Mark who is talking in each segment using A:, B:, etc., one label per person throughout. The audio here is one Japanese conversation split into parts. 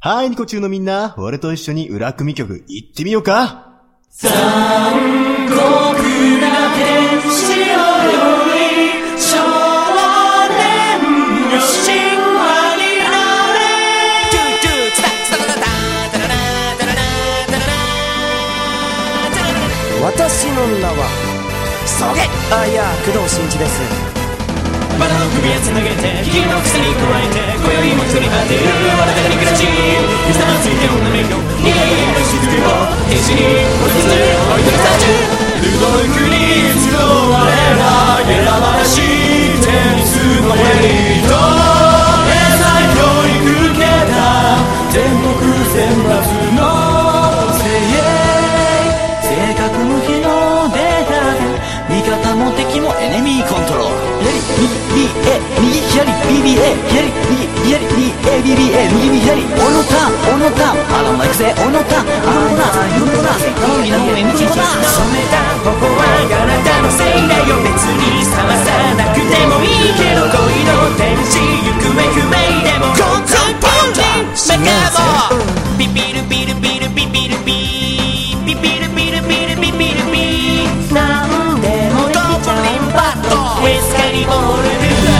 A: はい、ニコ中のみんな、俺と一緒に裏組曲行ってみようか。
B: 残酷な天使のように少年よ神話になれ。
C: 私の名はそげあいや工藤新一です。
B: バラの首をつなげて木の草に加えて今宵も一人果てる我々に暮らし水玉ついて女めよ逃げの雫を天使に落ちず追い取り去るルドルフに集われな選ばらし天数のエリート英才教育受けた全国選抜の精鋭正確無比のデータで味方も敵もエネミーコントロール右左 BBA 左右右 ABBA 右左オノターンあらま行くぜオノターンあらまヨノナ右の上右のだ染めた頬はあなたのせいだよ別に冷まさなくてもいいけど恋の天使行方不明でもコントロールマカボビビルビルビルビビルビビビルビルビルビビルビなんでもできちゃうバットエスカリボール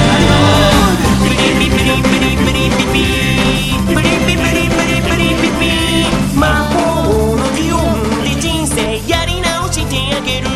B: 魔法の擬音で人生やり直してあげる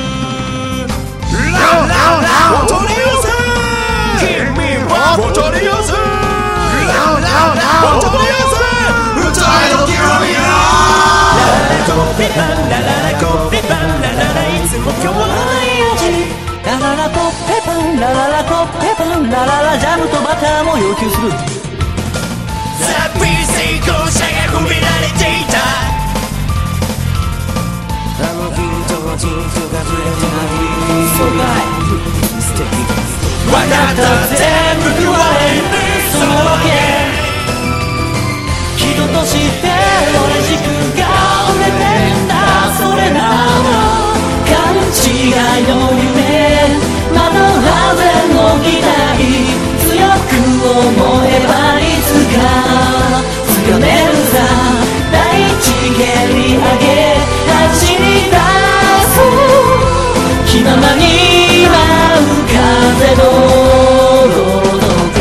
B: お取り寄せ君はお取り寄せお取り寄せ歌えどきろみよラララコペパンラララコペパンラララいつも今日はない味ラララコペパンラララコペパンラララジャムとバターも要求するザ・ピー成功者が褒められていたあの君とは人生がずれてないそうかい素敵分かった全部食われるそのわけ人として俺軸が折れてんだそれなら勘違いの夢窓外の期待強く思えばいつか強めるさ大地蹴り上げ走り出す気ままに舞う風のごとく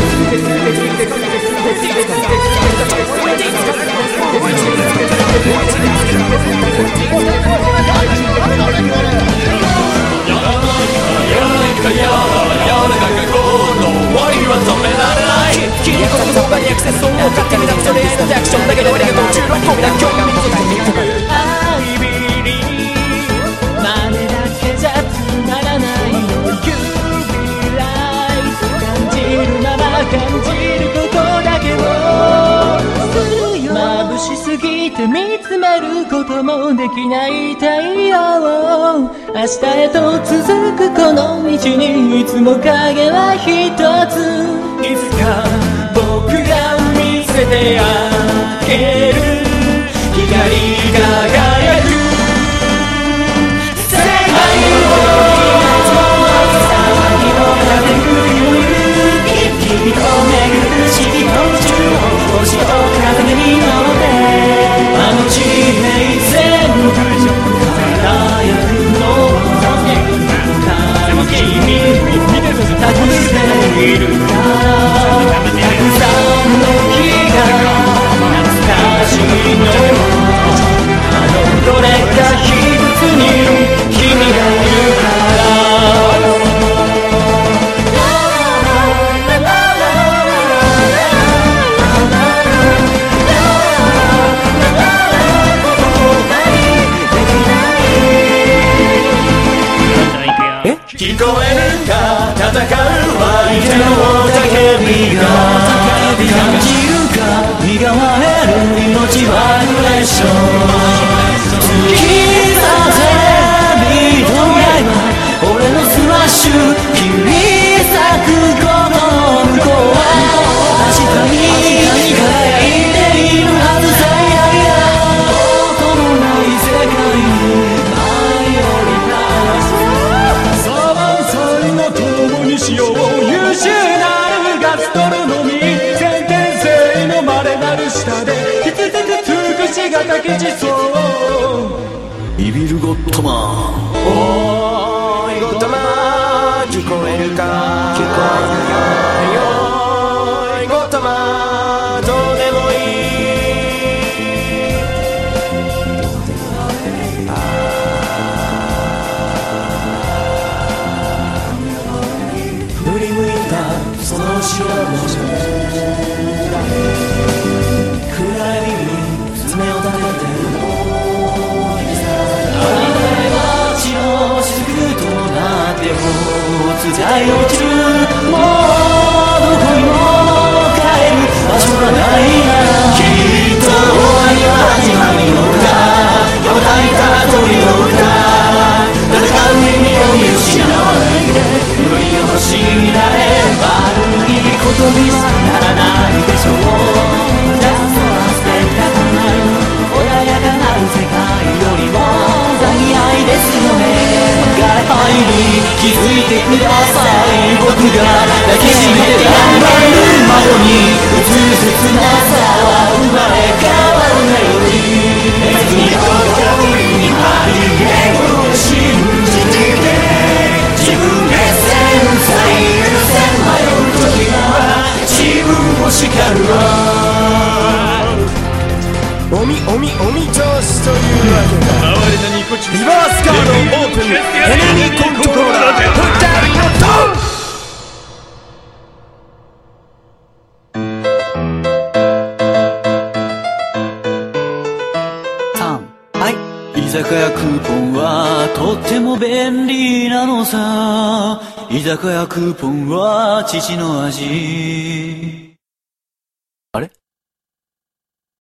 B: 君はこの言葉にアクセスを勝手になくそれへのリアクションだけで俺が途中はこんな興味深いI believe 真似だけじゃつまらないの You be right 感じるまま感じることだけをするよ眩しすぎて見つめることもできない太陽明日へと続くこの道にいつも影は一ついつか僕が見せてあげる光り輝く世界を騒ぎを立てく君と巡る四季の中央星を風に乗ってあの地平線輝くの誰も君託しているたくさんの日が石が竹地層
C: ビビるゴッドマン
B: おーいゴッドマン聞こえるか聞こえるよおーいゴッドマンどうでもいい振り向いたその後ろの暗闇に爪を立てて血の雫となっても伝え落ちるもうどこにも帰る場所がないならきっと終わりは始まるのだよだいた鳥の歌戦う意味を見失わないで無理を欲しいなれ悪いことにはならないでしょうラストはスペクタクル穏やかなる世界よりも抱き合いですよね愛に気づいてください僕が抱きしめて頑張る窓に映る切なさは生まれ変わるメロディー別に心にある夢を信じて自分で繊細許せ迷う時は自分を叱るわおみおみおみ調子というわけだリバースカードオープンエネミーコントローラープッタリノット
C: 居酒屋クーポンはとっても便利なのさ居酒屋クーポンは父の味